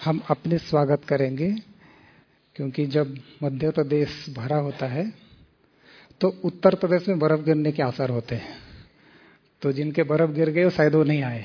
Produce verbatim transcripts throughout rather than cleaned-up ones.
हम अपने स्वागत करेंगे, क्योंकि जब मध्य प्रदेश भरा होता है तो उत्तर प्रदेश में बर्फ गिरने के आसार होते हैं। तो जिनके बर्फ गिर गए वो शायद वो नहीं आए।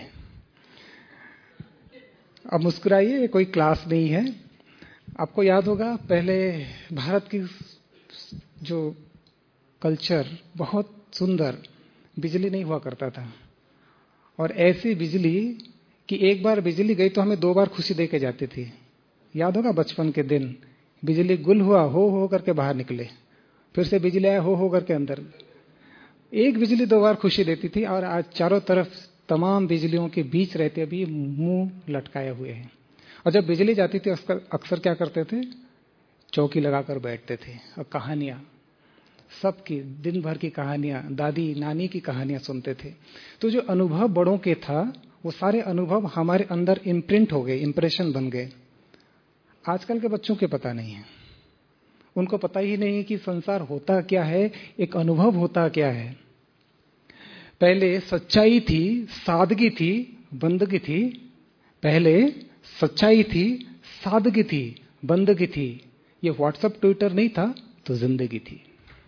अब मुस्कुराइए, कोई क्लास नहीं है। आपको याद होगा पहले भारत की जो कल्चर बहुत सुंदर, बिजली नहीं हुआ करता था, और ऐसी बिजली कि एक बार बिजली गई तो हमें दो बार खुशी दे के जाती थी। याद होगा बचपन के दिन, बिजली गुल हुआ हो हो करके बाहर निकले, फिर से बिजली आया हो हो करके अंदर। एक बिजली दो बार खुशी देती थी, और आज चारों तरफ तमाम बिजलियों के बीच रहते भी मुंह लटकाए हुए हैं। और जब बिजली जाती थी अक्सर क्या करते थे, चौकी लगाकर बैठते थे और कहानियां, सबकी दिन भर की कहानियां, दादी नानी की कहानियां सुनते थे। तो जो अनुभव बड़ों के था वो सारे अनुभव हमारे अंदर इम्प्रिंट हो गए, इंप्रेशन बन गए। आजकल के बच्चों के पता नहीं है, उनको पता ही नहीं कि संसार होता क्या है, एक अनुभव होता क्या है। पहले सच्चाई थी, सादगी थी, बंदगी थी। पहले सच्चाई थी, सादगी थी, बंदगी थी। ये व्हाट्सएप ट्विटर नहीं था तो जिंदगी थी।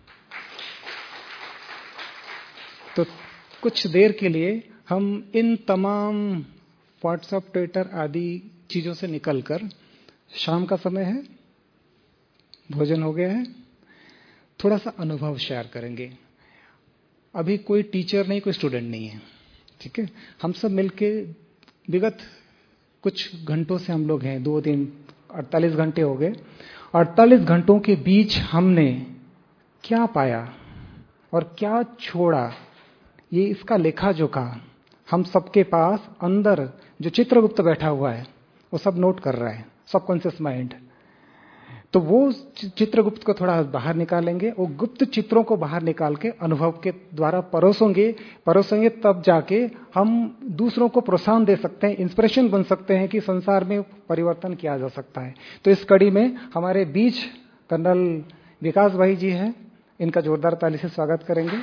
तो कुछ देर के लिए हम इन तमाम व्हाट्सएप ट्विटर आदि चीजों से निकलकर, शाम का समय है, भोजन हो गया है, थोड़ा सा अनुभव शेयर करेंगे। अभी कोई टीचर नहीं, कोई स्टूडेंट नहीं है, ठीक है। हम सब मिलके विगत कुछ घंटों से हम लोग हैं, दो दिन अड़तालीस घंटे हो गए। अड़तालीस घंटों के बीच हमने क्या पाया और क्या छोड़ा, ये इसका लेखा जोखा हम सबके पास अंदर जो चित्रगुप्त बैठा हुआ है वो सब नोट कर रहा है, सबकॉन्शियस माइंड। तो वो चित्रगुप्त को थोड़ा बाहर निकालेंगे, वो गुप्त चित्रों को बाहर निकाल के अनुभव के द्वारा परोसेंगे परोसेंगे तब जाके हम दूसरों को प्रोत्साहन दे सकते हैं, इंस्पिरेशन बन सकते हैं कि संसार में परिवर्तन किया जा सकता है। तो इस कड़ी में हमारे बीच कर्नल विकास भाई जी हैं, इनका जोरदार ताली से स्वागत करेंगे।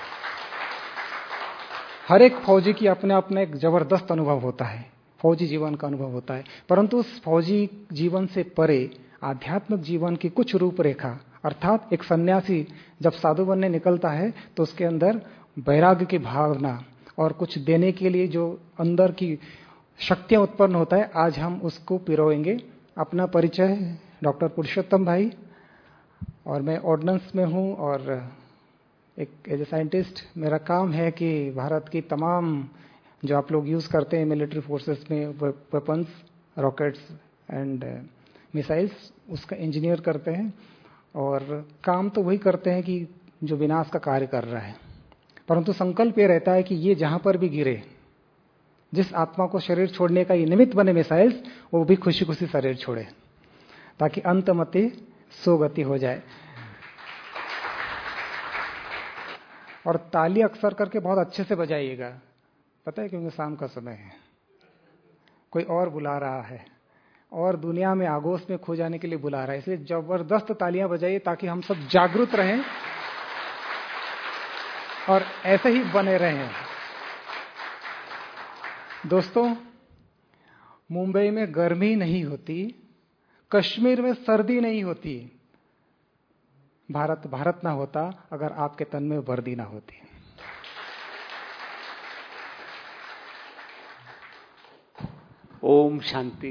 हर एक फौजी की अपना अपना एक जबरदस्त अनुभव होता है, फौजी जीवन का अनुभव होता है, परंतु उस फौजी जीवन से परे आध्यात्मिक जीवन की कुछ रूपरेखा, अर्थात एक सन्यासी जब साधु बनने निकलता है तो उसके अंदर वैराग्य की भावना और कुछ देने के लिए जो अंदर की शक्तियां उत्पन्न होता है, आज हम उसको पिरोएंगे। अपना परिचय, डॉक्टर पुरुषोत्तम भाई, और मैं ऑर्डिनेंस में हूं, और एक एज ए साइंटिस्ट मेरा काम है कि भारत की तमाम जो आप लोग यूज करते हैं मिलिट्री फोर्सेस में, वेपन्स, रॉकेट्स एंड मिसाइल्स, उसका इंजीनियर करते हैं। और काम तो वही करते हैं कि जो विनाश का कार्य कर रहा है, परंतु संकल्प ये रहता है कि ये जहां पर भी गिरे, जिस आत्मा को शरीर छोड़ने का ये निमित्त बने मिसाइल्स, वो भी खुशी खुशी शरीर छोड़े, ताकि अंतमति सोगति हो जाए। और ताली अक्सर करके बहुत अच्छे से बजाइएगा, पता है, क्योंकि शाम का समय है, कोई और बुला रहा है और दुनिया में आगोश में खो जाने के लिए बुला रहा है, इसलिए जबरदस्त तालियां बजाइए ताकि हम सब जागरूक रहें और ऐसे ही बने रहें। दोस्तों, मुंबई में गर्मी नहीं होती, कश्मीर में सर्दी नहीं होती, भारत भारत ना होता अगर आपके तन में वर्दी ना होती। ओम शांति।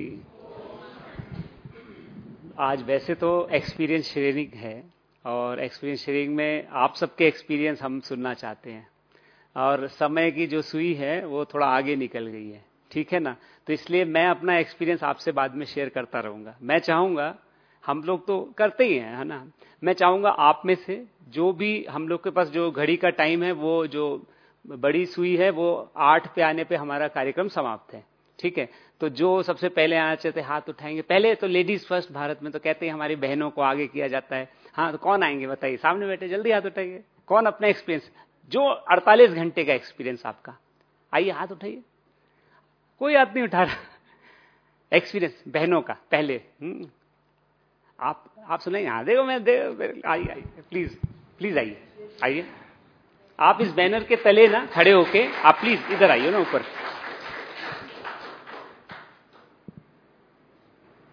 आज वैसे तो एक्सपीरियंस शेयरिंग है, और एक्सपीरियंस शेयरिंग में आप सबके एक्सपीरियंस हम सुनना चाहते हैं, और समय की जो सुई है वो थोड़ा आगे निकल गई है, ठीक है ना। तो इसलिए मैं अपना एक्सपीरियंस आपसे बाद में शेयर करता रहूंगा। मैं चाहूंगा, हम लोग तो करते ही हैं, है ना, मैं चाहूंगा आप में से जो भी, हम लोग के पास जो घड़ी का टाइम है, वो जो बड़ी सुई है वो आठ पे आने पे हमारा कार्यक्रम समाप्त है, ठीक है। तो जो सबसे पहले आना चाहते हाथ उठाएंगे। पहले तो लेडीज फर्स्ट, भारत में तो कहते हैं हमारी बहनों को आगे किया जाता है। हाँ, तो कौन आएंगे बताइए, सामने बैठे, जल्दी हाथ उठाइए। कौन अपना एक्सपीरियंस, जो अड़तालीस घंटे का एक्सपीरियंस आपका, आइए हाथ उठाइए। कोई हाथ नहीं उठा रहा। एक्सपीरियंस बहनों का पहले, हुँ? आप आप सुनाइए। हाँ देखो, मैं आइए आइए, प्लीज प्लीज आइए आइए। आप इस बैनर के तले ना खड़े होके, आप प्लीज इधर आइए ना ऊपर।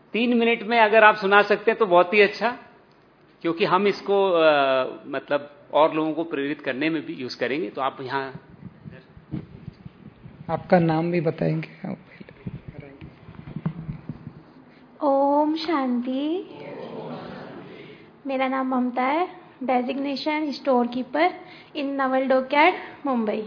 तीन मिनट में अगर आप सुना सकते हैं तो बहुत ही अच्छा, क्योंकि हम इसको आ, मतलब और लोगों को प्रेरित करने में भी यूज करेंगे। तो आप यहाँ आपका नाम भी बताएंगे। ओम शांति। मेरा नाम ममता है, designation store keeper in naval dockyard, Mumbai.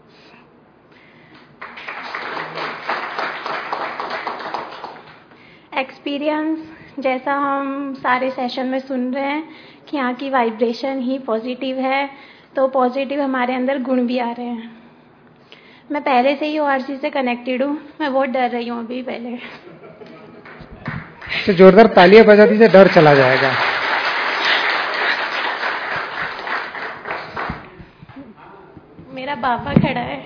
Experience जैसा हम सारे सेशन में सुन रहे हैं कि यहाँ की वाइब्रेशन ही पॉजिटिव है, तो पॉजिटिव हमारे अंदर गुण भी आ रहे हैं। मैं पहले से ही ओआरसी से कनेक्टेड हूँ, मैं बहुत डर रही हूँ अभी। पहले तो जोरदार तालियां बजा दीजिए, डर चला जाएगा। मेरा बाबा खड़ा है।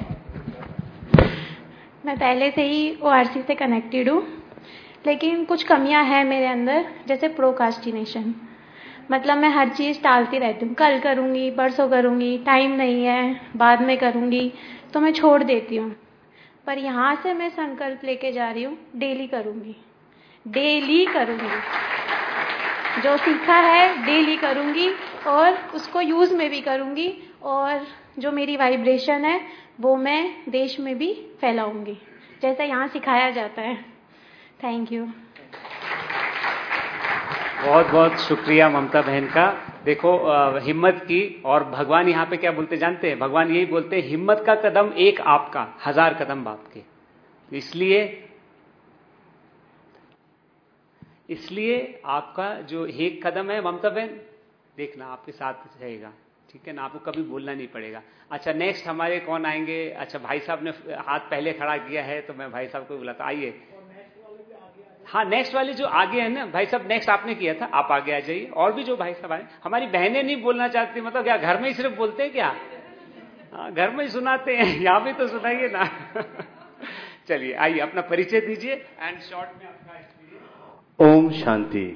मैं पहले से ही ओआरसी से कनेक्टेड हूँ, लेकिन कुछ कमियां हैं मेरे अंदर, जैसे प्रोकास्टिनेशन। मतलब मैं हर चीज़ टालती रहती हूँ, कल करूँगी, परसों करूँगी, टाइम नहीं है, बाद में करूँगी, तो मैं छोड़ देती हूँ। पर यहाँ से मैं संकल्प लेके जा रही हूँ, डेली करूँगी, डेली करूँगी। जो सीखा है डेली करूँगी और उसको यूज़ में भी करूँगी, और जो मेरी वाइब्रेशन है वो मैं देश में भी फैलाऊँगी, जैसा यहाँ सिखाया जाता है। Thank you. बहुत बहुत शुक्रिया ममता बहन का। देखो आ, हिम्मत की, और भगवान यहाँ पे क्या बोलते जानते हैं? भगवान यही बोलते हैं, हिम्मत का कदम एक आपका, हजार कदम बाप के। इसलिए इसलिए आपका जो एक कदम है ममता बहन, देखना आपके साथ रहेगा, ठीक है ना? आपको कभी बोलना नहीं पड़ेगा। अच्छा, नेक्स्ट हमारे कौन आएंगे? अच्छा, भाई साहब ने हाथ पहले खड़ा किया है, तो मैं भाई साहब को बुलाता। आइए। हाँ, नेक्स्ट वाले जो आगे है ना भाई साहब, नेक्स्ट आपने किया था, आप आगे आ जाइए। और भी जो भाई साहब आए, हमारी बहनें नहीं बोलना चाहती, मतलब क्या घर में ही सिर्फ बोलते हैं क्या? हाँ, घर में ही सुनाते हैं, यहाँ भी तो सुनाइए ना। चलिए आइए, अपना परिचय दीजिए एंड शॉर्ट में आपका एक्सपीरियंस। ओम शांति।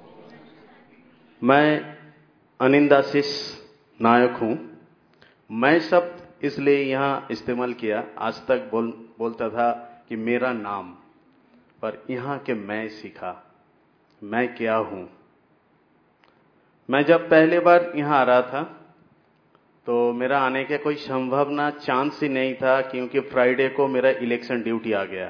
मैं अनिंदाशीष नायक हूं। मैं शब्द इसलिए यहां इस्तेमाल किया, आज तक बोल बोलता था कि मेरा नाम, पर यहां के मैं सीखा, मैं क्या हूं। मैं जब पहली बार यहां आ रहा था तो मेरा आने के कोई संभावना, चांस ही नहीं था, क्योंकि फ्राइडे को मेरा इलेक्शन ड्यूटी आ गया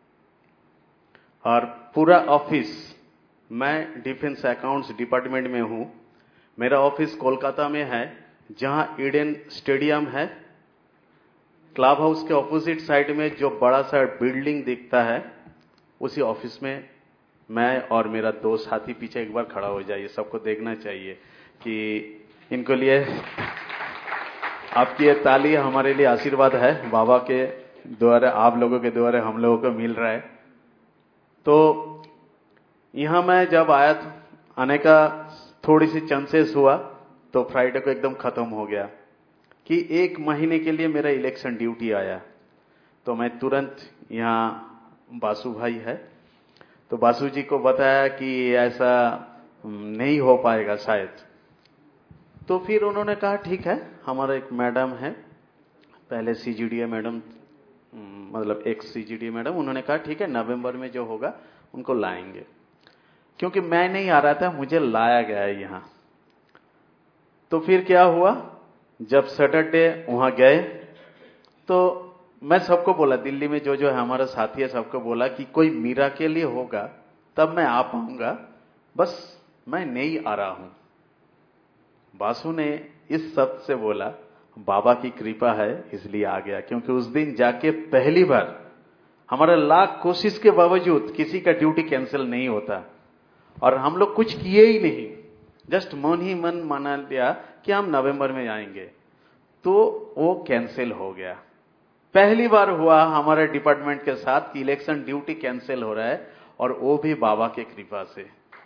और पूरा ऑफिस, मैं डिफेंस अकाउंट्स डिपार्टमेंट में हूं। मेरा ऑफिस कोलकाता में है, जहां ईडन स्टेडियम है। क्लब हाउस के ऑपोजिट साइड में जो बड़ा सा बिल्डिंग दिखता है, उसी ऑफिस में मैं और मेरा दो साथी, पीछे एक बार खड़ा हो जाइए, सबको देखना चाहिए कि इनको लिए आपकी ये ताली हमारे लिए आशीर्वाद है। बाबा के द्वारा, आप लोगों के द्वारा हम लोगों को मिल रहा है। तो यहां मैं जब आया, आने का थोड़ी सी चांसेस हुआ, तो फ्राइडे को एकदम खत्म हो गया कि एक महीने के लिए मेरा इलेक्शन ड्यूटी आया। तो मैं तुरंत, यहां बासु भाई है, तो बासु जी को बताया कि ऐसा नहीं हो पाएगा शायद। तो फिर उन्होंने कहा ठीक है, हमारा एक मैडम है, पहले सीजीडीए मैडम, मतलब एक सीजीडीए मैडम, उन्होंने कहा ठीक है, नवंबर में जो होगा उनको लाएंगे। क्योंकि मैं नहीं आ रहा था, मुझे लाया गया है यहां। तो फिर क्या हुआ, जब सैटरडे वहां गए तो मैं सबको बोला, दिल्ली में जो जो है हमारा साथी है, सबको बोला कि कोई मीरा के लिए होगा तब मैं आ पाऊंगा, बस मैं नहीं आ रहा हूं। बासु ने इस शब्द से बोला, बाबा की कृपा है इसलिए आ गया। क्योंकि उस दिन जाके पहली बार हमारा लाख कोशिश के बावजूद किसी का ड्यूटी कैंसिल नहीं होता, और हम लोग कुछ किए ही नहीं, जस्ट मन ही मन माना लिया कि हम नवंबर में आएंगे, तो वो कैंसिल हो गया। पहली बार हुआ हमारे डिपार्टमेंट के साथ कि इलेक्शन ड्यूटी कैंसिल हो रहा है, और वो भी बाबा के कृपा से।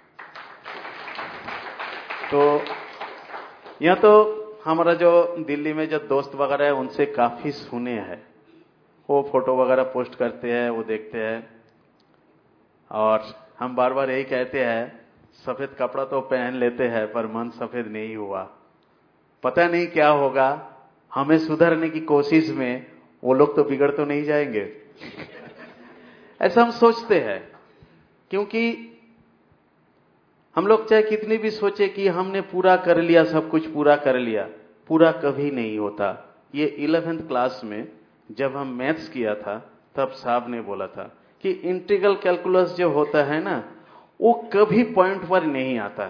तो यह तो हमारा जो दिल्ली में जो दोस्त वगैरह है, उनसे काफी सुने हैं, वो फोटो वगैरह पोस्ट करते हैं, वो देखते हैं, और हम बार बार यही कहते हैं, सफेद कपड़ा तो पहन लेते हैं पर मन सफेद नहीं हुआ। पता नहीं क्या होगा, हमें सुधरने की कोशिश में वो लोग तो बिगड़ तो नहीं जाएंगे। ऐसा हम सोचते हैं, क्योंकि हम लोग चाहे कितनी भी सोचे कि हमने पूरा कर लिया, सब कुछ पूरा कर लिया, पूरा कभी नहीं होता। ये इलेवेंथ क्लास में जब हम मैथ्स किया था तब साहब ने बोला था कि इंटीग्रल कैलकुलस जो होता है ना, वो कभी पॉइंट पर नहीं आता।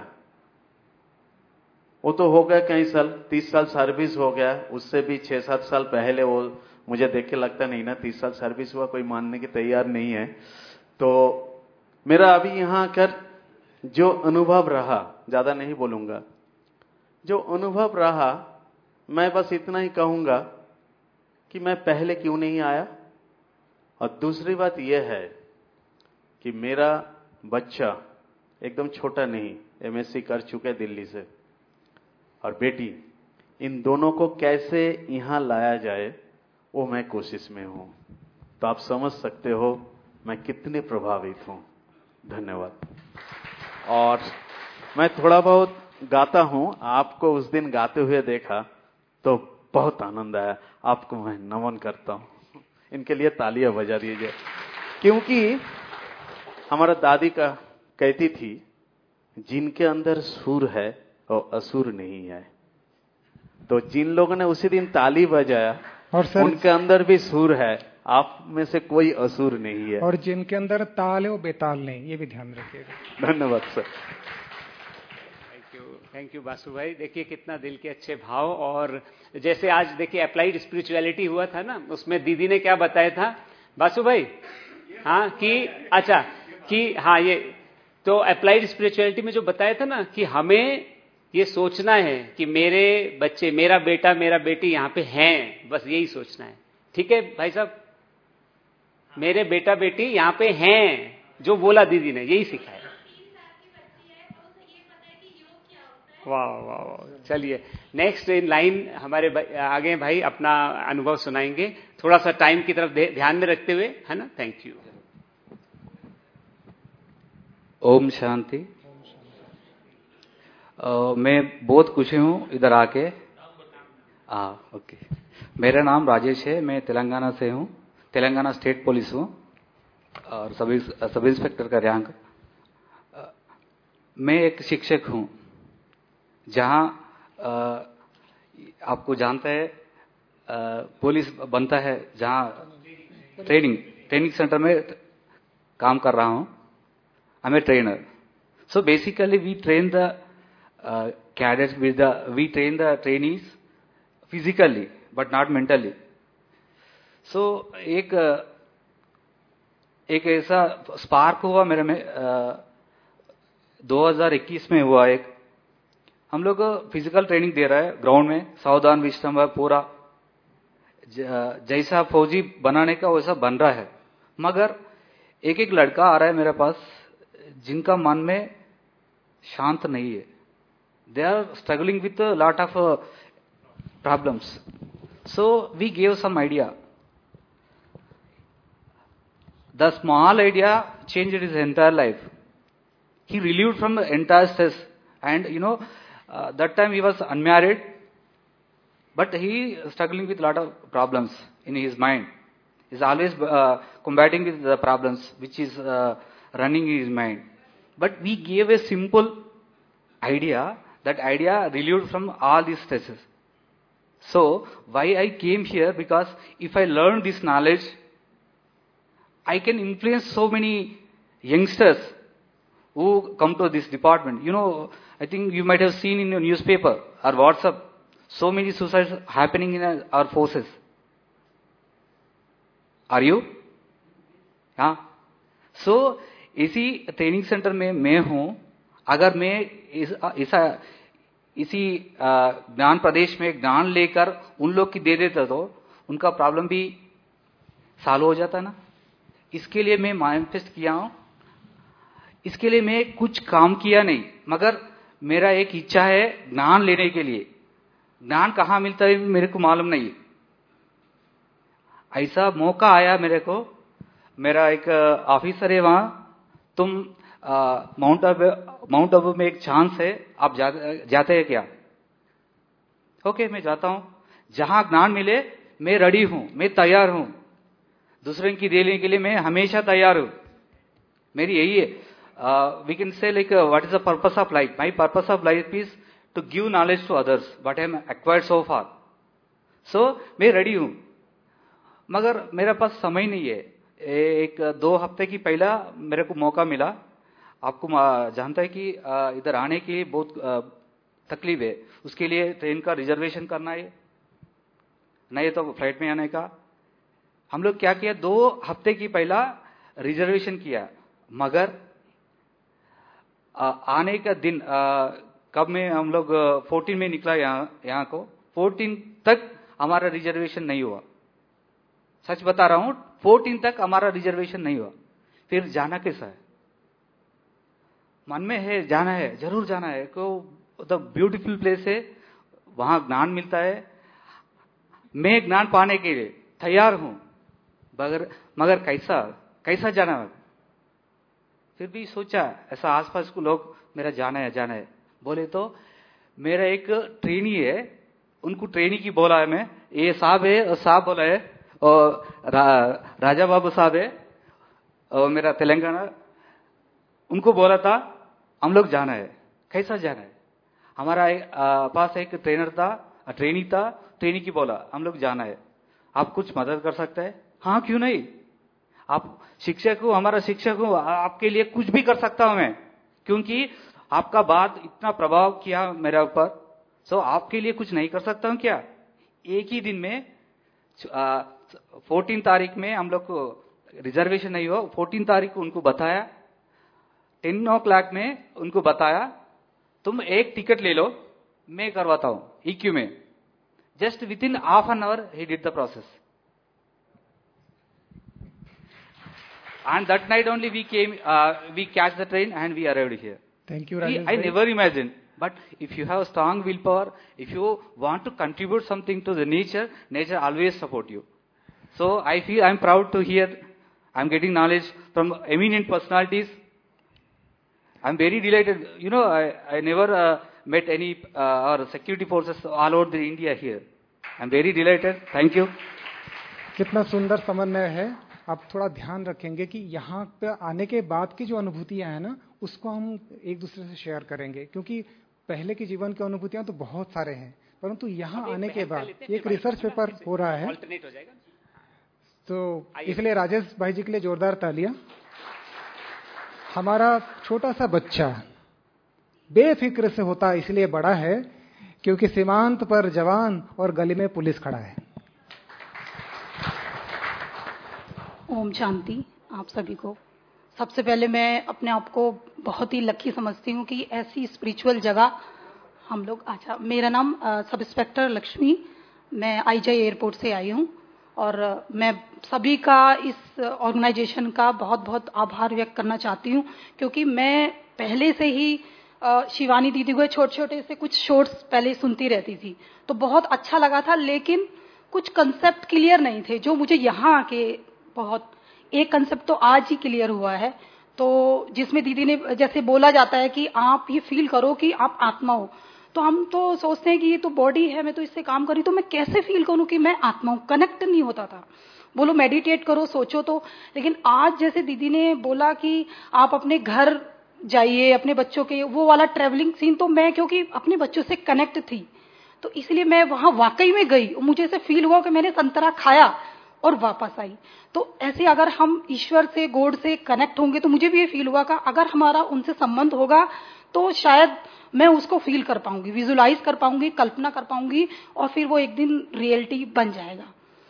वो तो हो गया कई साल, तीस साल सर्विस हो गया, उससे भी छह सात साल पहले, वो मुझे देख के लगता नहीं ना तीस साल सर्विस हुआ, कोई मानने की तैयार नहीं है। तो मेरा अभी यहां आकर जो अनुभव रहा, ज्यादा नहीं बोलूंगा, जो अनुभव रहा, मैं बस इतना ही कहूंगा कि मैं पहले क्यों नहीं आया। और दूसरी बात यह है कि मेरा बच्चा एकदम छोटा नहीं, एमएससी कर चुके दिल्ली से, और बेटी, इन दोनों को कैसे यहां लाया जाए वो मैं कोशिश में हूं। तो आप समझ सकते हो मैं कितने प्रभावित हूं। धन्यवाद। और मैं थोड़ा बहुत गाता हूं, आपको उस दिन गाते हुए देखा तो बहुत आनंद आया, आपको मैं नमन करता हूं। इनके लिए तालियां बजा दीजिए, क्योंकि हमारा दादी का कहती थी, जिनके अंदर सुर है वो असुर नहीं है। तो जिन लोगों ने उसी दिन ताली बजाया और सर, उनके अंदर भी सुर है, आप में से कोई असुर नहीं है। और जिनके अंदर ताल है वो बेताल नहीं, ये भी ध्यान रखिएगा। धन्यवाद sir. Thank you, thank you Basu भाई। देखिए कितना दिल के अच्छे भाव। और जैसे आज देखिए अप्लाइड स्पिरिचुअलिटी हुआ था ना, उसमें दीदी ने क्या बताया था बासु भाई, हाँ कि अच्छा कि हाँ ये तो अप्लाइड स्पिरिचुअलिटी में जो बताया था ना कि हमें ये सोचना है कि मेरे बच्चे, मेरा बेटा, मेरा बेटी यहाँ पे हैं, बस यही सोचना है। ठीक है भाई साहब, मेरे बेटा बेटी यहाँ पे हैं, जो बोला दीदी ने यही सिखाया। वाह वाह वाह। चलिए नेक्स्ट इन लाइन हमारे आगे भाई अपना अनुभव सुनाएंगे, थोड़ा सा टाइम की तरफ ध्यान में रखते हुए, है ना। Thank you. ओम शांति। uh, मैं बहुत खुशी हूँ इधर आके। आ, ओके, मेरा नाम राजेश है, मैं तेलंगाना से हूँ, तेलंगाना स्टेट पुलिस हूँ और सब सब इंस्पेक्टर का रैंक। uh, मैं एक शिक्षक हूँ, जहाँ uh, आपको जानते हैं uh, पुलिस बनता है, जहाँ ट्रेनिंग ट्रेनिंग सेंटर में काम कर रहा हूँ। I'm a trainer. So basically we train the uh, cadets with the, we train the trainees physically but not mentally. So एक एक ऐसा स्पार्क हुआ मेरे में दो हज़ार इक्कीस में हुआ। एक हम लोग फिजिकल ट्रेनिंग दे रहा है ग्राउंड में, सावधान विश्राम पूरा जैसा फौजी बनाने का वैसा बन रहा है। मगर एक एक लड़का आ रहा है मेरे पास जिनका मन में शांत नहीं है। They are struggling with lot of problems. So we gave some idea. The small idea changed his entire life. He relieved from the entire stress, and you know uh, that time he was unmarried, but he struggling with lot of problems in his mind. He's always uh, combating with the problems which is uh, running in his mind. But we gave a simple idea. That idea relieved from all these stresses. So why I came here, because if I learn this knowledge, I can influence so many youngsters who come to this department. You know, I think you might have seen in your newspaper or WhatsApp, so many suicides happening in our forces. Are you? हाँ. So इसी training centre में मैं हूँ। अगर मैं इस, इसा, इसी ज्ञान प्रदेश में ज्ञान लेकर उन लोग की दे देता तो उनका प्रॉब्लम भी सॉल्व हो जाता ना। इसके लिए मैं मैनिफेस्ट किया हूँ। इसके लिए मैं कुछ काम किया नहीं, मगर मेरा एक इच्छा है ज्ञान लेने के लिए। ज्ञान कहाँ मिलता है मेरे को मालूम नहीं। ऐसा मौका आया मेरे को। मेरा एक ऑफिसर है वहां, तुम माउंट आबू माउंट आबू में एक चांस है, आप जा, जाते हैं क्या? ओके, मैं जाता हूं। जहां ज्ञान मिले मैं रेडी हूं, मैं तैयार हूं। दूसरे की देने के लिए मैं हमेशा तैयार हूं। मेरी यही है। uh, we can say like, uh, what is the purpose of life? My purpose of life is to give knowledge to others, what I am acquired so far. So, मैं ready हूँ, मगर मेरे पास समय नहीं है. एक दो हफ्ते की पहला मेरे को मौका मिला. आपको जानता है कि इधर आने के लिए बहुत तकलीफ है. उसके लिए ट्रेन का रिजर्वेशन करना है, नहीं तो फ्लाइट में आने का. हम लोग क्या किया, दो हफ्ते की पहला रिजर्वेशन किया, मगर आ, आने का दिन आ, कब में हम लोग चौदह में निकला यहाँ यहाँ को, चौदह तक हमारा रिजर्वेशन नहीं हुआ. सच बता रहा हूं, चौदह तक हमारा रिजर्वेशन नहीं हुआ. फिर जाना कैसा है, मन में है जाना है, जरूर जाना है. को द ब्यूटीफुल प्लेस है, वहां ज्ञान मिलता है. मैं ज्ञान पाने के लिए तैयार हूं, मगर मगर कैसा कैसा जाना है. फिर भी सोचा, ऐसा आसपास को लोग मेरा जाना है जाना है बोले, तो मेरा एक ट्रेनी है, उनको ट्रेनी की बोला है मैं, ये साहब है और साहब बोला है, और रा, राजा बाबू साहब है और मेरा तेलंगाना, उनको बोला था हम लोग जाना है. कैसा जाना है, हमारा एक, आ, पास एक ट्रेनर था, ट्रेनी था, ट्रेनी की बोला हम लोग जाना है, आप कुछ मदद कर सकते हैं. हाँ क्यों नहीं, आप शिक्षक हो, हमारा शिक्षक हो, आपके लिए कुछ भी कर सकता हूं मैं, क्योंकि आपका बात इतना प्रभाव किया मेरे ऊपर. सो आपके लिए कुछ नहीं कर सकता हूं क्या. एक ही दिन में चौदह तारीख में हम लोग को रिजर्वेशन नहीं हुआ. चौदह तारीख को उनको बताया, टेन ओ क्लॉक में उनको बताया, तुम एक टिकट ले लो, मैं करवाता हूं ईक्यू में. Just within half an hour ही did the process. And that night only we came, uh, we catch the train and we arrived here. Thank you, Rajesh. I never imagined. But if you have strong willpower, if you want to contribute something to the nature, nature always support you. So I feel I'm proud to hear I'm getting knowledge from eminent personalities. I'm very delighted. You know, I, I never uh, met any uh, or security forces all over the India here. I'm very delighted. Thank you. कितना सुंदर समन्वय है. आप थोड़ा ध्यान रखेंगे कि यहाँ पे आने के बाद की जो अनुभूतियां हैं ना, उसको हम एक दूसरे से शेयर करेंगे, क्योंकि पहले के जीवन की अनुभूतियां तो बहुत सारे हैं, परंतु यहाँ आने के बाद एक रिसर्च पेपर हो रहा है, तो इसलिए राजेश भाई जी के लिए जोरदार तालियां. हमारा छोटा सा बच्चा बेफिक्र से होता इसलिए बड़ा है क्योंकि सीमांत पर जवान और गली में पुलिस खड़ा है. ओम शांति आप सभी को. सबसे पहले मैं अपने आप को बहुत ही लकी समझती हूँ कि ऐसी स्पिरिचुअल जगह हम लोग. अच्छा, मेरा नाम सब इंस्पेक्टर लक्ष्मी, मैं आईजाई एयरपोर्ट से आई हूँ और मैं सभी का इस ऑर्गेनाइजेशन का बहुत बहुत आभार व्यक्त करना चाहती हूँ, क्योंकि मैं पहले से ही शिवानी दीदी को छोटे छोटे से कुछ शॉर्ट्स पहले सुनती रहती थी, तो बहुत अच्छा लगा था, लेकिन कुछ कंसेप्ट क्लियर नहीं थे जो मुझे यहाँ आके बहुत. एक कंसेप्ट तो आज ही क्लियर हुआ है, तो जिसमें दीदी ने जैसे बोला जाता है कि आप ये फील करो कि आप आत्मा हो, तो हम तो सोचते हैं कि ये तो बॉडी है, मैं तो इससे काम कर रही, तो मैं कैसे फील करूं कि मैं आत्मा हूं. कनेक्ट नहीं होता था. बोलो मेडिटेट करो, सोचो तो, लेकिन आज जैसे दीदी ने बोला कि आप अपने घर जाइए, अपने बच्चों के वो वाला ट्रेवलिंग सीन, तो मैं क्योंकि अपने बच्चों से कनेक्ट थी तो इसलिए मैं वहां वाकई में गई, मुझे ऐसे फील हुआ कि मैंने संतरा खाया और वापस आई. तो ऐसे अगर हम ईश्वर से, गॉड से कनेक्ट होंगे, तो मुझे भी ये फील हुआ कि अगर हमारा उनसे संबंध होगा तो शायद मैं उसको फील कर पाऊंगी, विजुलाइज कर पाऊंगी, कल्पना कर पाऊंगी, और फिर वो एक दिन रियलिटी बन जाएगा.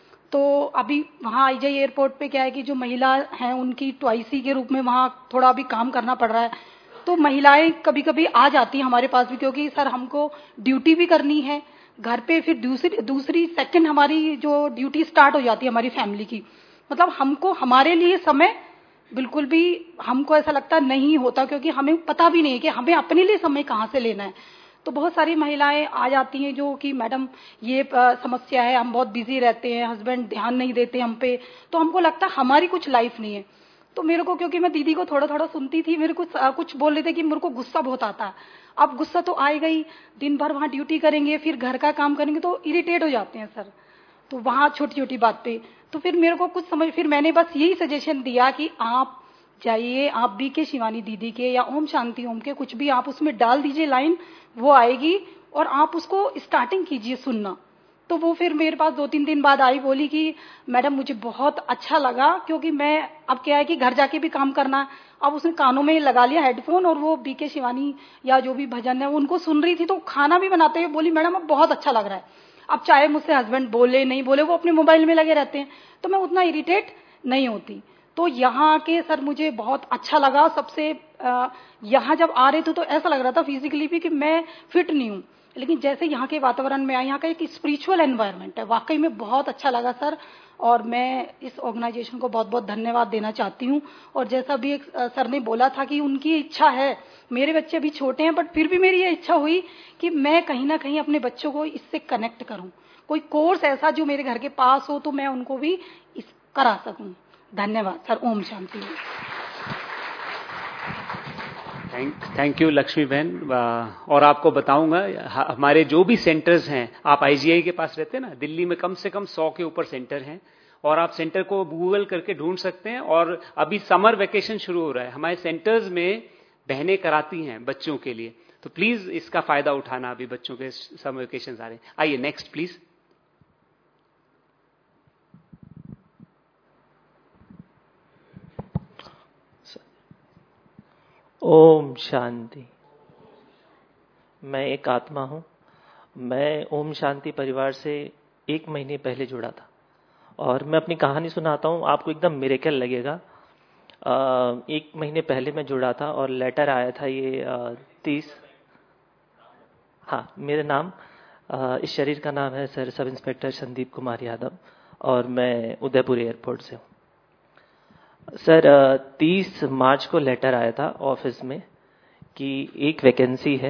तो अभी वहां आईजाई एयरपोर्ट पे क्या है कि जो महिला हैं उनकी ट्वाइसी के रूप में वहां थोड़ा अभी काम करना पड़ रहा है. तो महिलाएं कभी कभी आ जाती हैं हमारे पास भी, क्योंकि सर हमको ड्यूटी भी करनी है घर पे, फिर दूसरी दूसरी सेकंड हमारी जो ड्यूटी स्टार्ट हो जाती है हमारी फैमिली की. मतलब हमको हमारे लिए समय बिल्कुल भी हमको ऐसा लगता नहीं होता, क्योंकि हमें पता भी नहीं है कि हमें अपने लिए समय कहाँ से लेना है. तो बहुत सारी महिलाएं आ जाती हैं जो कि मैडम ये समस्या है, हम बहुत बिजी रहते हैं, हस्बैंड ध्यान नहीं देते हम पे, तो हमको लगता हमारी कुछ लाइफ नहीं है. तो मेरे को, क्योंकि मैं दीदी को थोड़ा थोड़ा सुनती थी, मेरे को कुछ बोल रहे थे कि मेरे को गुस्सा बहुत आता. अब गुस्सा तो आएगा ही, दिन भर वहां ड्यूटी करेंगे, फिर घर का काम करेंगे, तो इरिटेट हो जाते हैं सर, तो वहां छोटी छोटी बात पे. तो फिर मेरे को कुछ समझ, फिर मैंने बस यही सजेशन दिया कि आप जाइए आप बी के शिवानी दीदी के या ओम शांति ओम के कुछ भी आप उसमें डाल दीजिए लाइन, वो आएगी और आप उसको स्टार्टिंग कीजिए सुनना। तो वो फिर मेरे पास दो तीन दिन बाद आई, बोली कि मैडम मुझे बहुत अच्छा लगा, क्योंकि मैं अब क्या है कि घर जाके भी काम करना है। अब उसने कानों में लगा लिया हेडफोन और वो बी के शिवानी या जो भी भजन है उनको सुन रही थी। तो खाना भी बनाते हुए बोली मैडम अब बहुत अच्छा लग रहा है। अब चाहे मुझसे हस्बैंड बोले नहीं बोले, वो अपने मोबाइल में लगे रहते हैं, तो मैं उतना इरिटेट नहीं होती। तो यहाँ के सर मुझे बहुत अच्छा लगा। सबसे यहाँ जब आ रहे थे तो ऐसा लग रहा था फिजिकली भी कि मैं फिट नहीं हूँ, लेकिन जैसे यहाँ के वातावरण में आया, यहाँ का एक स्पिरिचुअल एनवायरनमेंट है, वाकई में बहुत अच्छा लगा सर। और मैं इस ऑर्गेनाइजेशन को बहुत बहुत धन्यवाद देना चाहती हूँ। और जैसा भी एक सर ने बोला था कि उनकी इच्छा है, मेरे बच्चे अभी छोटे हैं बट फिर भी मेरी ये इच्छा हुई कि मैं कहीं ना कहीं अपने बच्चों को इससे कनेक्ट करूँ, कोई कोर्स ऐसा जो मेरे घर के पास हो तो मैं उनको भी इस करा सकूँ। धन्यवाद सर। ओम शांति। थैंक यू लक्ष्मी बहन। और आपको बताऊंगा हमारे जो भी सेंटर्स हैं, आप आईजीआई के पास रहते हैं ना, दिल्ली में कम से कम सौ के ऊपर सेंटर हैं और आप सेंटर को गूगल करके ढूंढ सकते हैं। और अभी समर वेकेशन शुरू हो रहा है, हमारे सेंटर्स में बहनें कराती हैं बच्चों के लिए, तो प्लीज इसका फायदा उठाना। अभी बच्चों के समर वेकेशन आ रहे हैं। आइए नेक्स्ट प्लीज। ओम शांति। मैं एक आत्मा हूं। मैं ओम शांति परिवार से एक महीने पहले जुड़ा था और मैं अपनी कहानी सुनाता हूं, आपको एकदम मिरेकल लगेगा। आ, एक महीने पहले मैं जुड़ा था और लेटर आया था ये तीस। हाँ, मेरा नाम आ, इस शरीर का नाम है sir sub inspector Sandeep Kumar Yadav और मैं उदयपुर एयरपोर्ट से हूँ। सर तीस मार्च को लेटर आया था ऑफिस में कि एक वैकेंसी है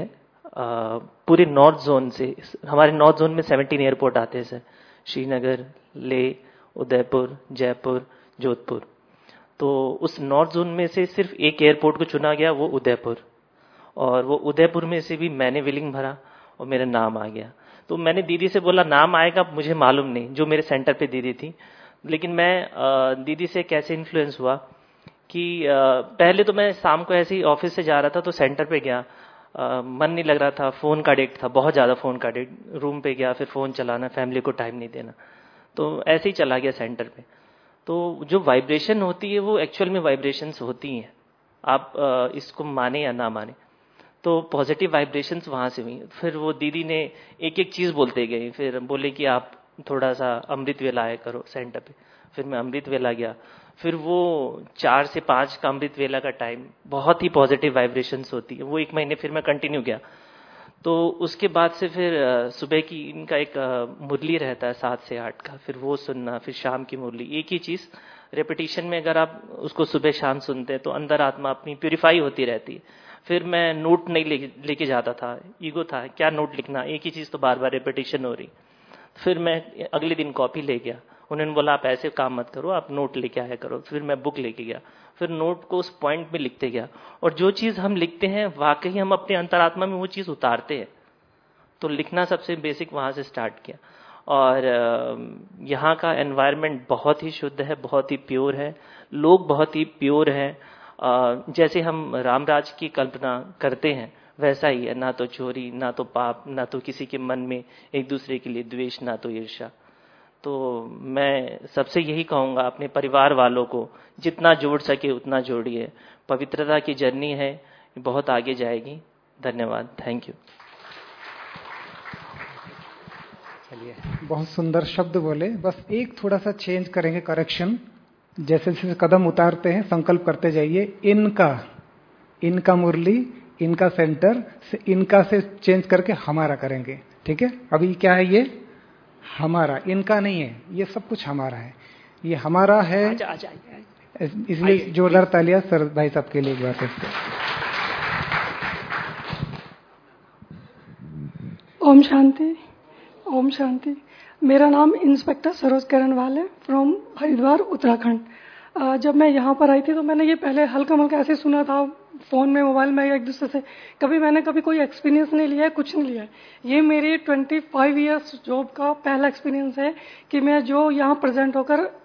पूरे नॉर्थ जोन से। हमारे नॉर्थ जोन में सत्रह एयरपोर्ट आते हैं सर, श्रीनगर, लेह, उदयपुर, जयपुर, जोधपुर। तो उस नॉर्थ जोन में से सिर्फ एक एयरपोर्ट को चुना गया, वो उदयपुर। और वो उदयपुर में से भी मैंने विलिंग भरा और मेरा नाम आ गया। तो मैंने दीदी से बोला नाम आएगा मुझे मालूम नहीं, जो मेरे सेंटर पे दीदी थी। लेकिन मैं दीदी से कैसे इन्फ्लुएंस हुआ कि पहले तो मैं शाम को ऐसे ही ऑफिस से जा रहा था तो सेंटर पे गया, मन नहीं लग रहा था, फोन का एडिक्ट था, बहुत ज्यादा फोन का एडिक्ट। रूम पे गया, फिर फोन चलाना, फैमिली को टाइम नहीं देना, तो ऐसे ही चला गया सेंटर पे। तो जो वाइब्रेशन होती है वो एक्चुअल में वाइब्रेशंस होती हैं, आप इसको माने या ना माने। तो पॉजिटिव वाइब्रेशंस वहां से हुई। फिर वो दीदी ने एक एक चीज बोलते गए, फिर बोले कि आप थोड़ा सा अमृत वेला आया करो सेंटर पे। फिर मैं अमृत वेला गया, फिर वो चार से पांच का अमृत वेला का टाइम बहुत ही पॉजिटिव वाइब्रेशंस होती है, वो एक महीने फिर मैं कंटिन्यू किया। तो उसके बाद से फिर सुबह की इनका एक मुरली रहता है सात से आठ का, फिर वो सुनना, फिर शाम की मुरली, एक ही चीज रेपिटेशन में अगर आप उसको सुबह शाम सुनते हैं तो अंदर आत्मा अपनी प्यूरिफाई होती रहती है। फिर मैं नोट नहीं लेके लेके जाता था, ईगो था क्या नोट लिखना, एक ही चीज तो बार बार रेपिटेशन हो रही। फिर मैं अगले दिन कॉपी ले गया, उन्होंने बोला आप ऐसे काम मत करो, आप नोट लेके आया करो। फिर मैं बुक लेके गया, फिर नोट को उस पॉइंट में लिखते गया। और जो चीज हम लिखते हैं वाकई हम अपने अंतरात्मा में वो चीज उतारते हैं। तो लिखना सबसे बेसिक वहां से स्टार्ट किया। और यहाँ का एनवायरनमेंट बहुत ही शुद्ध है, बहुत ही प्योर है, लोग बहुत ही प्योर हैं। जैसे हम रामराज की कल्पना करते हैं वैसा ही है, ना तो चोरी, ना तो पाप, ना तो किसी के मन में एक दूसरे के लिए द्वेष, ना तो ईर्ष्या। तो मैं सबसे यही कहूंगा अपने परिवार वालों को जितना जोड़ सके उतना जोड़िए। पवित्रता की जर्नी है, बहुत आगे जाएगी। धन्यवाद, थैंक यू। चलिए, बहुत सुंदर शब्द बोले। बस एक थोड़ा सा चेंज करेंगे, करेक्शन। जैसे जैसे कदम उतारते हैं संकल्प करते जाइए, इनका इनका मुरली, इनका सेंटर से, इनका से चेंज करके हमारा करेंगे। ठीक है, अभी क्या है ये हमारा, इनका नहीं है, ये सब कुछ हमारा है, ये हमारा है। आजा, आजा, आजा। इसलिए जोरदार तालियां सर भाई साहब के लिए एक बार फिर से। ओम शांति, ओम शांति। मेरा नाम इंस्पेक्टर सरोज करणवाल है, फ्रॉम हरिद्वार, उत्तराखंड। जब मैं यहाँ पर आई थी तो मैंने ये पहले हल्का मल्का ऐसे सुना था फोन में, मोबाइल में, एक दूसरे से। कभी मैंने कभी कोई एक्सपीरियंस नहीं लिया है, कुछ नहीं लिया है। ये मेरी पच्चीस इयर्स जॉब का पहला एक्सपीरियंस है कि मैं जो यहाँ प्रेजेंट होकर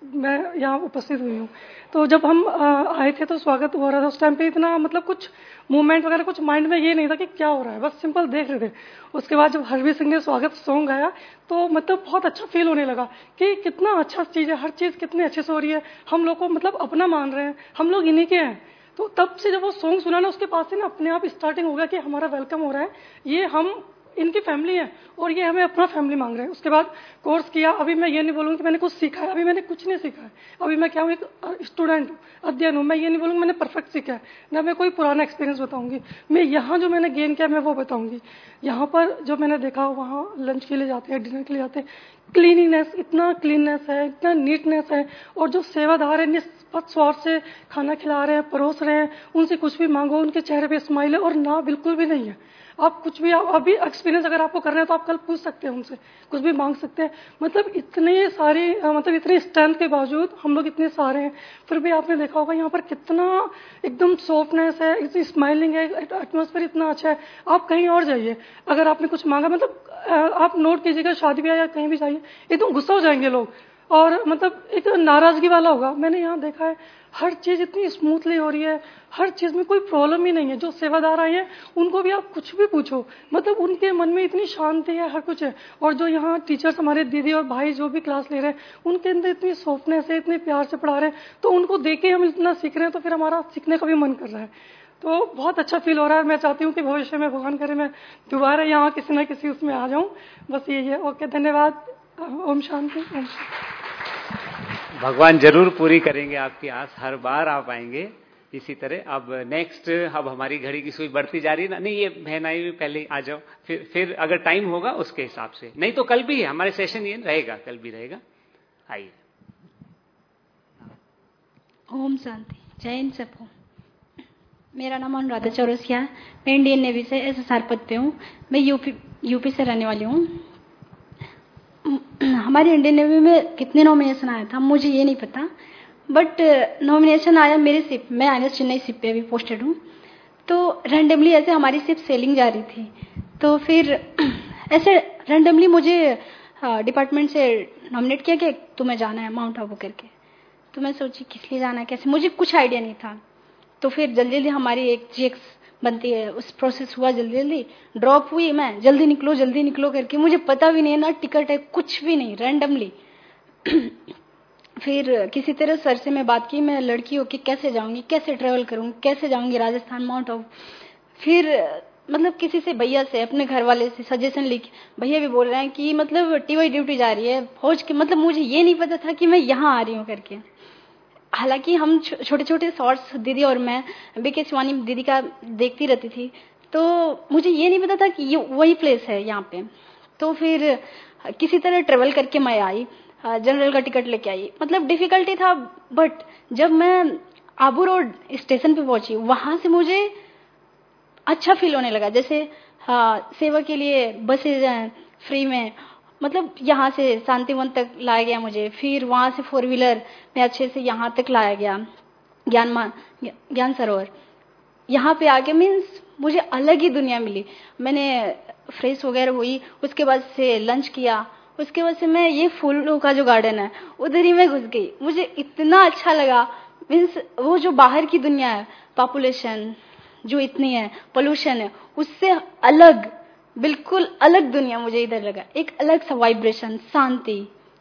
मैं यहाँ उपस्थित हुई हूँ। तो जब हम आए थे तो स्वागत हो रहा था, उस टाइम पे इतना मतलब कुछ मूवमेंट वगैरह कुछ माइंड में ये नहीं था कि क्या हो रहा है, बस सिंपल देख रहे थे। उसके बाद जब हरवीर सिंह ने स्वागत सॉन्ग गाया तो मतलब बहुत अच्छा फील होने लगा कि कितना अच्छा चीज़ है, हर चीज़ कितनी अच्छे से हो रही है, हम लोग को मतलब अपना मान रहे हैं, हम लोग इन्हीं के हैं। तो तब से जब वो सॉन्ग सुना ना, उसके पास से ना अपने आप स्टार्टिंग हो गया कि हमारा वेलकम हो रहा है, ये हम इनकी फैमिली है और ये हमें अपना फैमिली मांग रहे हैं। उसके बाद कोर्स किया। अभी मैं ये नहीं बोलूँगी कि मैंने कुछ सीखा है, अभी मैंने कुछ नहीं सीखा है। अभी मैं क्या हूँ, एक स्टूडेंट हूँ, अध्ययन हूँ। मैं ये नहीं बोलूँगी मैंने परफेक्ट सीखा है, ना मैं कोई पुराना एक्सपीरियंस बताऊँगी। मैं यहाँ जो मैंने गेन किया मैं वो बताऊँगी। यहाँ पर जो मैंने देखा, वहाँ लंच के लिए जाते हैं, डिनर के लिए जाते हैं, क्लीनिनेस, इतना क्लीननेस है, इतना नीटनेस है, और जो सेवादार है निष्पक्ष स्वार्थ से खाना खिला रहे हैं, परोस रहे हैं, उनसे कुछ भी मांगो उनके चेहरे पे स्माइल है, और ना बिल्कुल भी नहीं है। आप कुछ भी, आप अभी एक्सपीरियंस अगर आपको कर रहे हैं तो आप कल पूछ सकते हैं उनसे, कुछ भी मांग सकते हैं। मतलब इतने सारे मतलब इतने स्ट्रेंथ के बावजूद हम लोग इतने सारे हैं, फिर भी आपने देखा होगा यहाँ पर कितना एकदम सॉफ्टनेस है, इतनी स्माइलिंग है, एटमॉस्फेयर इतना अच्छा है। आप कहीं और जाइए, अगर आपने कुछ मांगा, मतलब आप नोट कीजिएगा, शादी ब्याह या कहीं भी जाइए, एकदम गुस्सा हो जाएंगे लोग, और मतलब एक नाराजगी वाला होगा। मैंने यहाँ देखा है हर चीज इतनी स्मूथली हो रही है, हर चीज में कोई प्रॉब्लम ही नहीं है। जो सेवादार आए हैं उनको भी आप कुछ भी पूछो, मतलब उनके मन में इतनी शांति है, हर कुछ है। और जो यहाँ टीचर्स हमारे दीदी और भाई जो भी क्लास ले रहे हैं, उनके अंदर इतनी सॉफ्टनेस है, इतने प्यार से पढ़ा रहे हैं, तो उनको देख के हम इतना सीख रहे हैं, तो फिर हमारा सीखने का भी मन कर रहा है। तो बहुत अच्छा फील हो रहा है। मैं चाहती हूँ कि भविष्य में भगवान करे मैं दोबारा यहाँ किसी न किसी उसमें आ जाऊँ। बस यही है। ओके, धन्यवाद। ओम शांति। ओम शांति। भगवान जरूर पूरी करेंगे आपकी आस, हर बार आप आएंगे इसी तरह। अब नेक्स्ट, अब हमारी घड़ी की सुई बढ़ती जा रही है ना, नहीं ये बहनाई भी पहले आ जाओ, फिर फिर अगर टाइम होगा उसके हिसाब से, नहीं तो कल भी है हमारे सेशन, ये रहेगा, कल भी रहेगा। आइए। ओम शांति। जय हिंद सबको। मेरा नाम अनुराधा चौरसिया है, मैं इंडियन नेवी से एस एस आर पद पे हूँ। मैं यूपी यूपी से रहने वाली हूँ। हमारी इंडियन नेवी में कितने नॉमिनेशन आया था मुझे ये नहीं पता, बट नॉमिनेशन आया मेरी शिप, मैं I N S Chennai ship पे अभी पोस्टेड हूँ। तो रैंडमली ऐसे हमारी शिप सेलिंग जा रही थी, तो फिर ऐसे रैंडमली मुझे डिपार्टमेंट से नॉमिनेट किया कि तुम्हें जाना है माउंट आबू करके। तो मैं सोची किस लिए जाना है, कैसे, मुझे कुछ आइडिया नहीं था। तो फिर जल्दी जल्दी हमारी एक जीएक्स बनती है, उस प्रोसेस हुआ, जल्दी जल्दी ड्रॉप हुई मैं, जल्दी निकलो जल्दी निकलो करके, मुझे पता भी नहीं है ना टिकट है, कुछ भी नहीं, रैंडमली। फिर किसी तरह सर से मैं बात की, मैं लड़की हो कि कैसे जाऊंगी, कैसे ट्रेवल करूंगी, कैसे जाऊंगी राजस्थान माउंट आबू। फिर मतलब किसी से, भैया से, अपने घर वाले से सजेशन ली। भैया भी बोल रहे हैं कि मतलब टीवाई ड्यूटी जा रही है फौज की, मतलब मुझे ये नहीं पता था कि मैं यहाँ आ रही हूँ करके। हालांकि हम छोटे छोटे शॉर्ट्स दीदी और मैं बीके शिवानी दीदी का देखती रहती थी, तो मुझे ये नहीं पता था कि ये वही प्लेस है यहाँ पे। तो फिर किसी तरह ट्रेवल करके मैं आई, जनरल का टिकट लेके आई। मतलब डिफिकल्टी था, बट जब मैं आबू रोड स्टेशन पे पहुंची, वहां से मुझे अच्छा फील होने लगा। जैसे हाँ, सेवा के लिए बसेज हैं फ्री में, मतलब यहाँ से शांतिवन तक लाया गया मुझे, फिर वहां से फोर व्हीलर में अच्छे से यहाँ तक लाया गया, ज्ञान मान ज्ञान सरोवर। यहाँ पे आके मीन्स मुझे अलग ही दुनिया मिली। मैंने फ्रेश वगैरह हुई, उसके बाद से लंच किया, उसके बाद से मैं ये फूलों का जो गार्डन है उधर ही मैं घुस गई। मुझे इतना अच्छा लगा, मीन्स वो जो बाहर की दुनिया है, पॉपुलेशन जो इतनी है, पोल्यूशन है, उससे अलग, बिल्कुल अलग दुनिया मुझे इधर लगा। एक अलग सा वाइब्रेशन, शांति।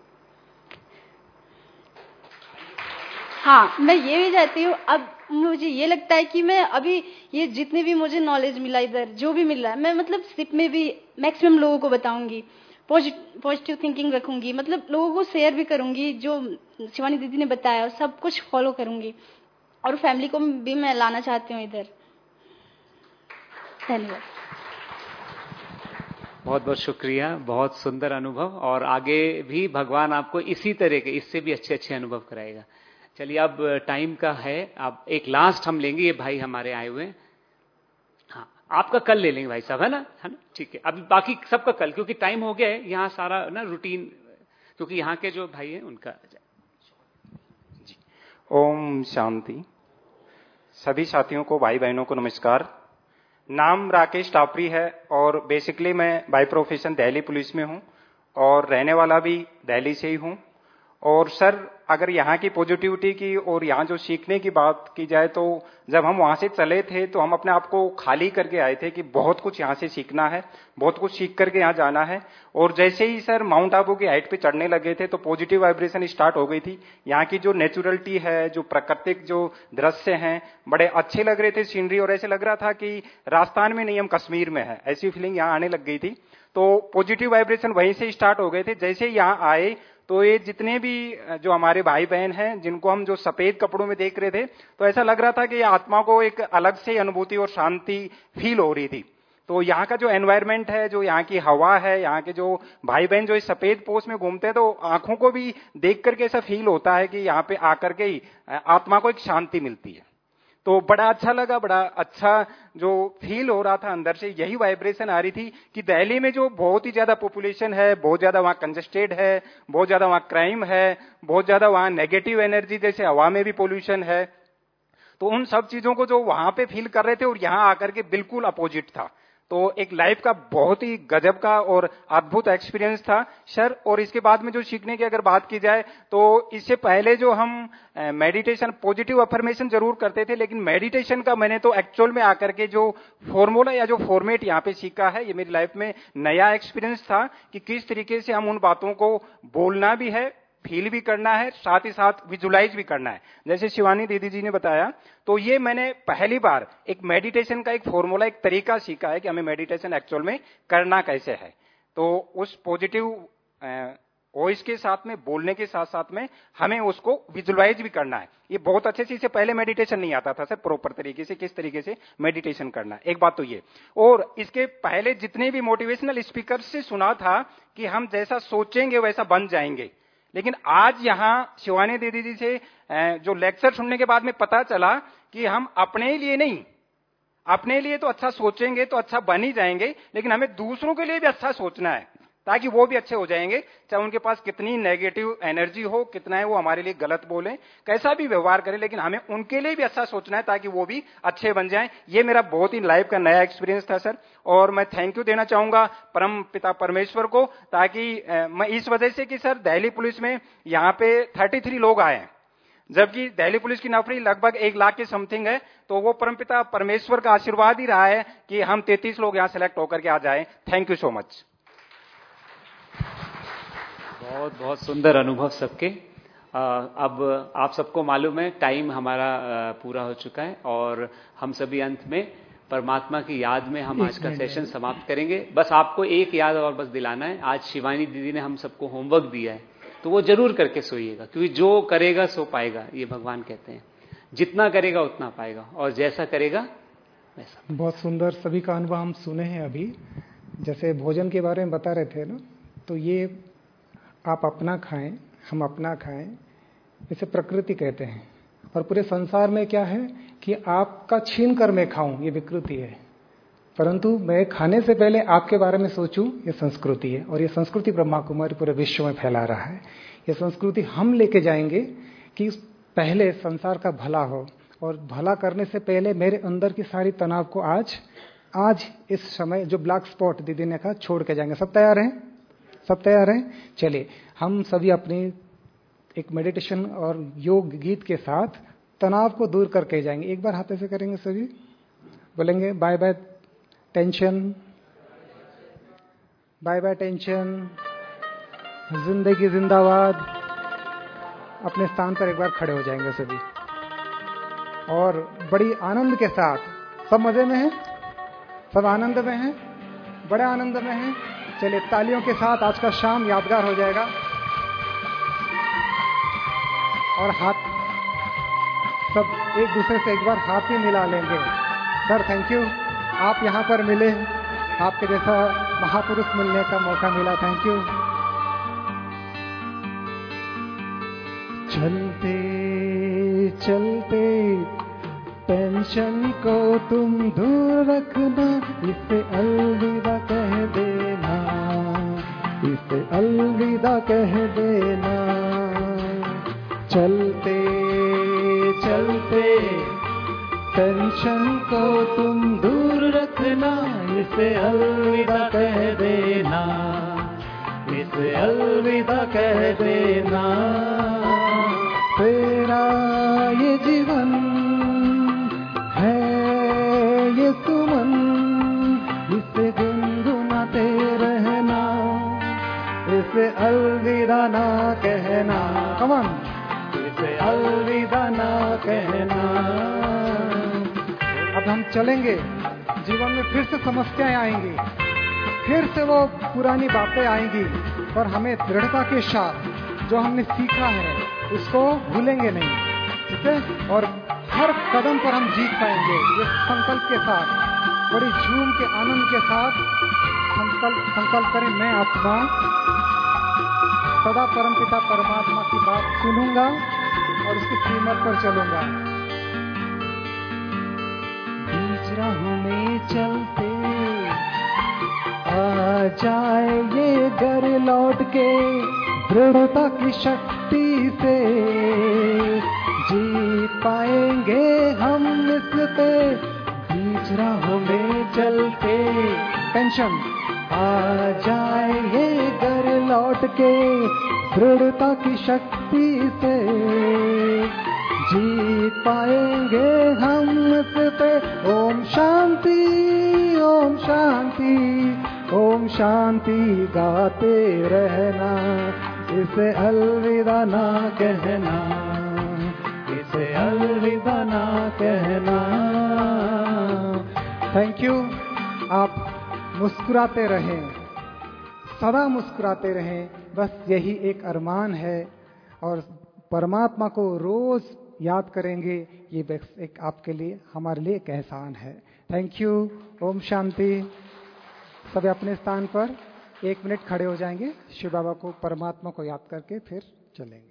हाँ, मैं ये भी चाहती हूँ, अब मुझे ये लगता है कि मैं अभी ये जितने भी मुझे नॉलेज मिला इधर, जो भी मिल रहा है, मैं मतलब सिप में भी मैक्सिमम लोगों को बताऊंगी, पॉजिटिव थिंकिंग रखूंगी, मतलब लोगों को शेयर भी करूंगी, जो शिवानी दीदी ने बताया सब कुछ फॉलो करूंगी, और फैमिली को भी मैं लाना चाहती हूँ इधर। धन्यवाद। बहुत बहुत शुक्रिया, बहुत सुंदर अनुभव, और आगे भी भगवान आपको इसी तरह के, इससे भी अच्छे अच्छे अनुभव कराएगा। चलिए, अब टाइम का है, अब एक लास्ट हम लेंगे, ये भाई हमारे आए हुए हैं। हाँ, आपका कल ले लेंगे भाई साहब, है ना, है ना, ठीक है। अभी बाकी सबका कल, क्योंकि टाइम हो गया है, यहाँ सारा ना रूटीन, क्योंकि यहाँ के जो भाई हैं उनका जी। ओम शांति। सभी साथियों को, भाई बहनों को नमस्कार। नाम राकेश टापरी है, और बेसिकली मैं बाय प्रोफेशन दिल्ली पुलिस में हूं, और रहने वाला भी दिल्ली से ही हूं। और सर, अगर यहाँ की पॉजिटिविटी की और यहाँ जो सीखने की बात की जाए तो जब हम वहां से चले थे तो हम अपने आप को खाली करके आए थे कि बहुत कुछ यहाँ से सीखना है, बहुत कुछ सीख करके यहाँ जाना है। और जैसे ही सर माउंट आबू की हाइट पे चढ़ने लगे थे तो पॉजिटिव वाइब्रेशन स्टार्ट हो गई थी। यहाँ की जो नेचुरलिटी है, जो प्राकृतिक जो दृश्य हैं, बड़े अच्छे लग रहे थे सीनरी, और ऐसे लग रहा था कि राजस्थान में नहीं हम कश्मीर में है, ऐसी फीलिंग यहाँ आने लग गई थी। तो पॉजिटिव वाइब्रेशन वहीं से स्टार्ट हो गए थे। जैसे ही यहाँ आए तो ये जितने भी जो हमारे भाई बहन हैं जिनको हम जो सफेद कपड़ों में देख रहे थे तो ऐसा लग रहा था कि आत्मा को एक अलग से अनुभूति और शांति फील हो रही थी। तो यहाँ का जो एनवायरनमेंट है, जो यहाँ की हवा है, यहाँ के जो भाई बहन जो इस सफेद पोष में घूमते हैं तो आंखों को भी देख करके ऐसा फील होता है कि यहाँ पे आकर के ही आत्मा को एक शांति मिलती है। तो बड़ा अच्छा लगा, बड़ा अच्छा जो फील हो रहा था अंदर से, यही वाइब्रेशन आ रही थी कि दिल्ली में जो बहुत ही ज्यादा पॉपुलेशन है, बहुत ज्यादा वहां कंजेस्टेड है, बहुत ज्यादा वहां क्राइम है, बहुत ज्यादा वहां नेगेटिव एनर्जी, जैसे हवा में भी पोल्यूशन है, तो उन सब चीजों को जो वहां पे फील कर रहे थे और यहां आकर के बिल्कुल अपोजिट था। तो एक लाइफ का बहुत ही गजब का और अद्भुत एक्सपीरियंस था सर। और इसके बाद में जो सीखने की अगर बात की जाए तो इससे पहले जो हम मेडिटेशन, पॉजिटिव अफर्मेशन जरूर करते थे, लेकिन मेडिटेशन का मैंने तो एक्चुअल में आकर के जो फॉर्मूला या जो फॉर्मेट यहाँ पे सीखा है, ये मेरी लाइफ में नया एक्सपीरियंस था कि किस तरीके से हम उन बातों को बोलना भी है, फील भी करना है, साथ ही साथ विजुलाइज भी करना है। जैसे शिवानी दीदी जी ने बताया, तो ये मैंने पहली बार एक मेडिटेशन का एक फॉर्मूला, एक तरीका सीखा है कि हमें मेडिटेशन एक्चुअल में करना कैसे है। तो उस पॉजिटिव वॉइस के साथ में, बोलने के साथ साथ में हमें उसको विजुलाइज भी करना है। ये बहुत अच्छे से, इससे पहले मेडिटेशन नहीं आता था सर प्रॉपर तरीके से, किस तरीके से मेडिटेशन करना है। एक बात तो ये, और इसके पहले जितने भी मोटिवेशनल स्पीकर से सुना था कि हम जैसा सोचेंगे वैसा बन जाएंगे, लेकिन आज यहां शिवानी दीदी जी से जो लेक्चर सुनने के बाद में पता चला कि हम अपने लिए नहीं, अपने लिए तो अच्छा सोचेंगे तो अच्छा बन ही जाएंगे, लेकिन हमें दूसरों के लिए भी अच्छा सोचना है ताकि वो भी अच्छे हो जाएंगे। चाहे उनके पास कितनी नेगेटिव एनर्जी हो, कितना है वो हमारे लिए गलत बोले, कैसा भी व्यवहार करें, लेकिन हमें उनके लिए भी अच्छा सोचना है ताकि वो भी अच्छे बन जाएं। ये मेरा बहुत ही लाइफ का नया एक्सपीरियंस था सर। और मैं थैंक यू देना चाहूंगा परम पिता परमेश्वर को, ताकि आ, मैं इस वजह से कि सर दिल्ली पुलिस में यहाँ पे तैंतीस लोग आए हैं, जबकि दिल्ली पुलिस की नौकरी लगभग एक लाख के समथिंग है, तो वो परमपिता परमेश्वर का आशीर्वाद ही रहा है कि हम तैंतीस लोग यहाँ सेलेक्ट होकर के आ जाए। Thank you so much. बहुत बहुत सुंदर अनुभव सबके। अब आप सबको मालूम है टाइम हमारा पूरा हो चुका है और हम सभी अंत में परमात्मा की याद में हम आज का सेशन समाप्त करेंगे। बस आपको एक याद और बस दिलाना है, आज शिवानी दीदी ने हम सबको होमवर्क दिया है, तो वो जरूर करके सोइएगा, क्योंकि जो करेगा सो पाएगा, ये भगवान कहते हैं। जितना करेगा उतना पाएगा और जैसा करेगा वैसा। बहुत सुंदर सभी का अनुभव हम सुने हैं अभी। जैसे भोजन के बारे में बता रहे थे ना, तो ये आप अपना खाएं, हम अपना खाएं, इसे प्रकृति कहते हैं। और पूरे संसार में क्या है कि आपका छीन कर मैं खाऊं, ये विकृति है, परंतु मैं खाने से पहले आपके बारे में सोचूं, ये संस्कृति है। और ये संस्कृति ब्रह्मा कुमारी पूरे विश्व में फैला रहा है। ये संस्कृति हम लेके जाएंगे कि पहले संसार का भला हो, और भला करने से पहले मेरे अंदर की सारी तनाव को आज आज इस समय जो ब्लैक स्पॉट दीदी ने कहा छोड़ के जाएंगे। सब तैयार हैं? सब तैयार हैं? चलिए हम सभी अपनी एक मेडिटेशन और योग गीत के साथ तनाव को दूर करके जाएंगे। एक बार हाथ ऐसे करेंगे, सभी बोलेंगे bye bye tension, bye bye tension, जिंदगी जिंदाबाद। अपने स्थान पर एक बार खड़े हो जाएंगे सभी और बड़ी आनंद के साथ। सब मजे में हैं? सब आनंद में हैं? बड़े आनंद में हैं? चलिए तालियों के साथ आज का शाम यादगार हो जाएगा। और हाथ सब एक दूसरे से एक बार हाथ ही मिला लेंगे। सर थैंक यू, आप यहाँ पर मिले, आपके जैसा महापुरुष मिलने का मौका मिला, थैंक यू। चलते चलते टेंशन को तुम दूर रखना, इसे अलविदा कह देना, इसे अलविदा कह देना। चलते चलते टेंशन को तुम दूर रखना, इसे अलविदा कह देना, इसे अलविदा कह देना। सुमन इसे गुनगुनाते रहना, इसे अलविदा ना कहना, कमान इसे अलविदा ना कहना। अब हम चलेंगे, जीवन में फिर से समस्याएं आएंगी, फिर से वो पुरानी बातें आएंगी, पर हमें दृढ़ता के साथ जो हमने सीखा है उसको भूलेंगे नहीं, ठीक है? और हर कदम पर हम जीत पाएंगे, ये संकल्प के साथ, बड़ी झूम के आनंद के साथ संकल्प संकल्प करें। मैं आत्मा सदा परमपिता परमात्मा की बात सुनूंगा और उसकी कीमत पर चलूंगा। बीच राहों में चलते आ जाए ये घर लौट के, दृढ़ता की शक्ति से जी पाएंगे हम इस पे। बीच राहों में चलते टेंशन आ जाए ये घर लौट के, दृढ़ता की शक्ति से जी पाएंगे हम इस पे। ओम शांति ओम शांति ओम शांति गाते रहना, इसे अलविदा ना कहना, इसे अलविदा ना कहना। Thank you. आप मुस्कुराते रहें, सदा मुस्कुराते रहें, बस यही एक अरमान है। और परमात्मा को रोज याद करेंगे, ये एक आपके लिए, हमारे लिए एक एहसान है। Thank you. ओम शांति। सभी अपने स्थान पर एक मिनट खड़े हो जाएंगे, शिव बाबा को, परमात्मा को याद करके फिर चलेंगे।